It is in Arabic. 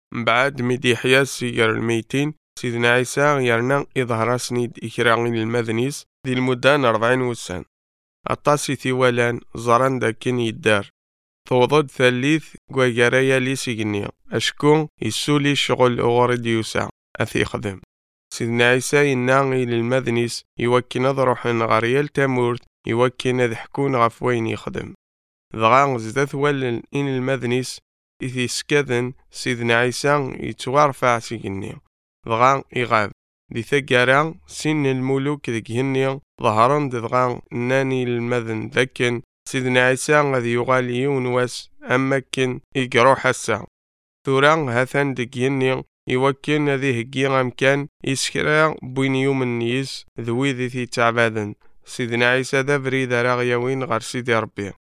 من بعد ميدي حيا سيجر الميتين سيدنا عيسى يرنا إظهر سنيد إكراغين المذنيس ذي المدان 40 وسان أطاسي ثيوالان زران داكن يدار توضد ثالث قويقاريا لي سيجنيا أشكو يسولي شغل أغرد يوسع أثي خدم سيدنا عيسى يناغي للمذنيس يوكي نظروح غريال تامورت يوكي نذحكون غفوين يخدم ضغا زدث والن إن المذنيس إذي سكذن سيدنا عيسى يتوارفع سيجنيا ضغا إغاب دي ثقارا سن الملوك ذكهنيا ظهران دغا ناني المذن ذكن سيدنا عيسى غادي يغالي ونواس أمكن يقروح الساعة ثوران هثان دكيني يوكن ذي هكي غامكان يسكرا بوين يوم النيس ذوي ذي تعبادن سيدنا عيسى ذا بريد راغيوين غير سيدي ربي